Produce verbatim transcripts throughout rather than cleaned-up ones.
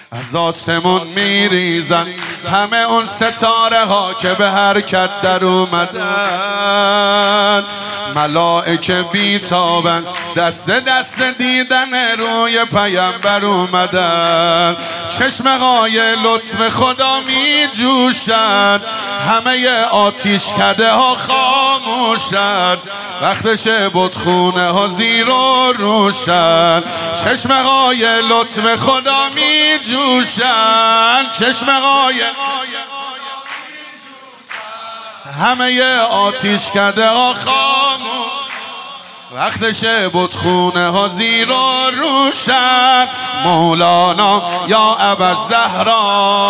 از آسمون میریزن همه اون ستاره ها که به حرکت در اومدن. ملائکه بیتابن دست دست دیدن روی پیامبر اومدن. چشمه های لطف خدا می جوشن، همه آتیش کده ها خاموشن. وقتش بتخونه ها زیر و روشن. چشمه های لطف خدا می جوشن، چشمه های همه آتیش کده ها خاموش. وقتش بتخونه ها زیر و روشن. مولانا یا ابوالزهرا،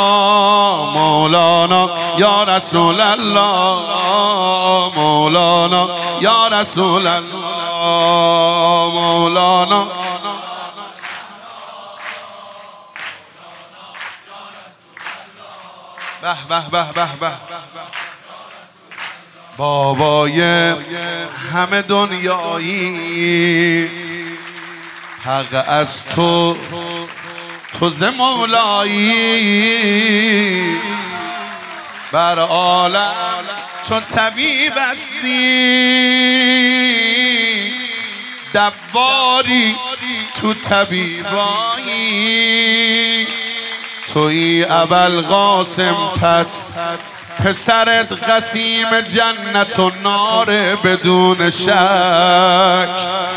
مولانا یا رسول الله، مولانا یا رسول الله، مولانا به به به به به بابای همه دنیایی. حق از تو تو ز مولایی. بر عالم چون طبیب هستی، دواری تو طبیبایی. توی ابوالقاسم پس پسرت قسیم جنت و نار بدون شک.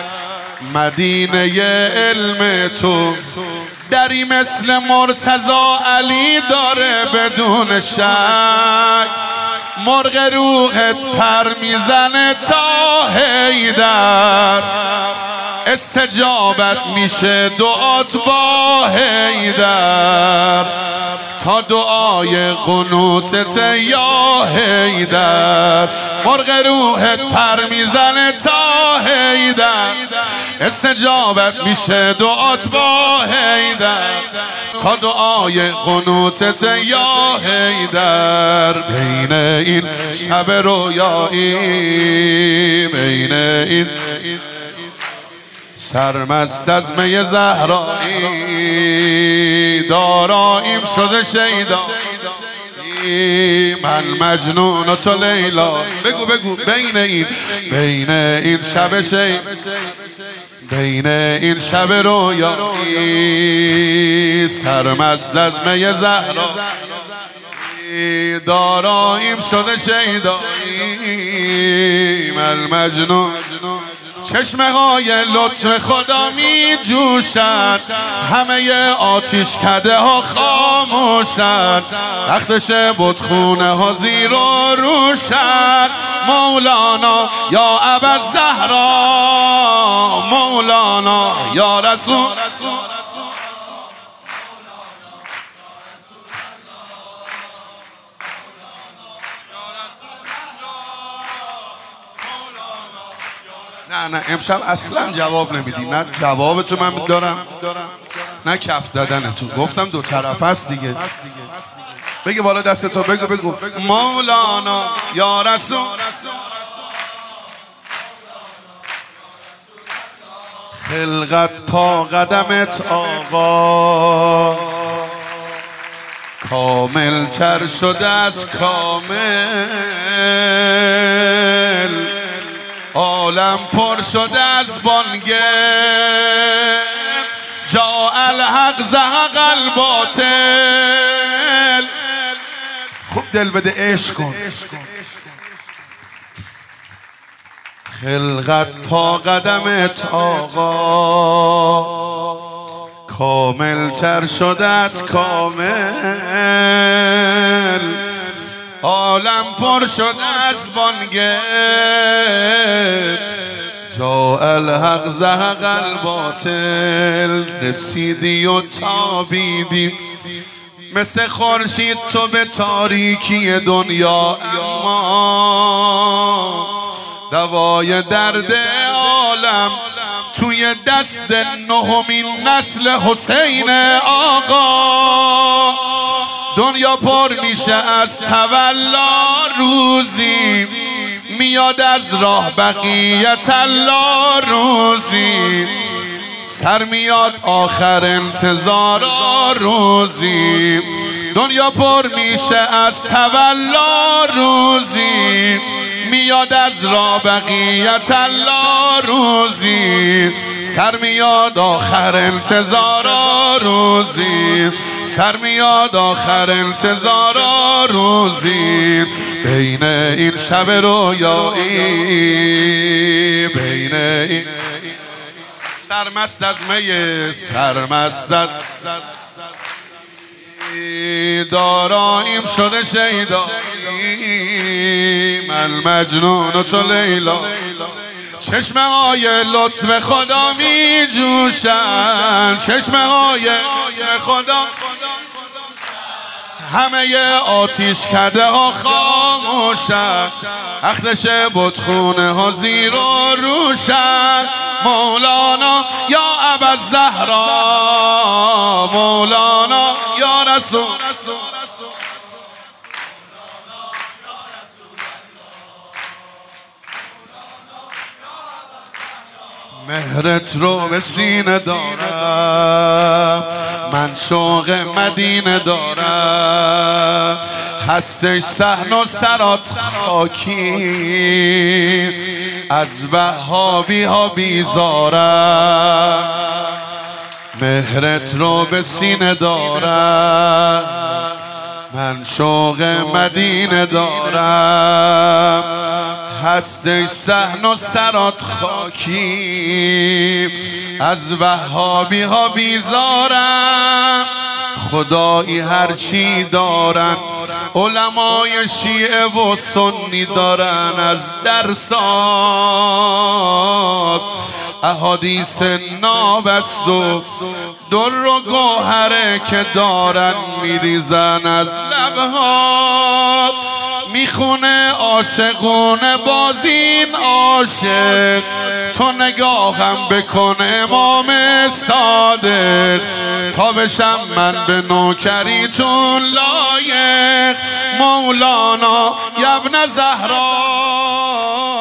مدینه علم تو دری مثل مرتضی علی داره بدون شک. مرغ روحت پر میزنه تا حیدر، استجابت میشه دعات با حیدر. تا دعای قنوتت یا حیدر. مرغ روحت پر میزنه تا حیدر، استجابت میشه دعات با حیدر. تا دعای قنوتت یا حیدر. بین این شب رویایی، بین این سرمست از می زهرایی، داراییم شده شیدایی. من مجنون و تو لیلا. بگو بگو بین این بین این شب شی بین این شب رویایی، سرمست از می زهرایی، داراییم شده شیدایی. من مجنون. چشمه های لطف خدا می جوشن، همه آتیش کده ها خاموشن. وقتش بتخونه ها زیر و روشن. مولانا یا ابوالزهرا، مولانا یا رسول. نه نه امشب اصلا جواب نمیدی. نه جواب تو من دارم، نه کف زدن تو. گفتم دو طرف است دیگه. بگی بالا دست تو. بگو بگو مولانا یا رسول. خلقت پا قدمت آقا، کامل تر شده از کامل. عالم پر شده از بانگه، جا الحق زهق الباطل. خوب دل بده عشق کن. خلقت پا قدمت آقا، کامل تر شده از کامل. عالم پر شده از بانگه، جا الحق زهق الباطل. رسیدی و تابیدی مثل خورشید تو به تاریکی دنیا، اما دوای درد عالم توی دست نهمین نسل حسین آقا. دنیا پر میشه از تولا، روزی میاد از راه بقیت الله روزی. سر میاد آخر انتظارا روزی، دنیا پر میشه از تولا روزی، میاد از را بقیت الله روزی، سر میاد آخر انتظارا روزی، سر میاد آخر انتظارا روزی، بین این شب رویایی، بین این سرمست از می، سرمست از داراییم شده شیدایی، من مجنون و تو لیلا، چشمه های لطف خدا می جوشن، چشمه های خدا همه آتیش کده ها خاموشن، اختش بتخونه ها زیر و روشن، مولانا یا ابوالزهرا، مولانا یا رسول، مهرت رو به سینه دارم، من شوق مدینه دارم، هستش صحن و سرات خاکی، از وهابی ها بیزارم، مهرت رو به سینه دارم، من شوق مدینه دارم، هستش صحن و سرات خاکی، از وهابی ها بیزارم، خدایی هرچی دارن علمای شیعه و سنی دارن، از درسات احادیث نابست و در و گوهره که دارن میریزن از لبها، میخونه عاشقونه بازین عاشق، تو نگاهم بکن امام صادق، تا بشم من به نوکریتون لایق، مولانا یبن زهرا.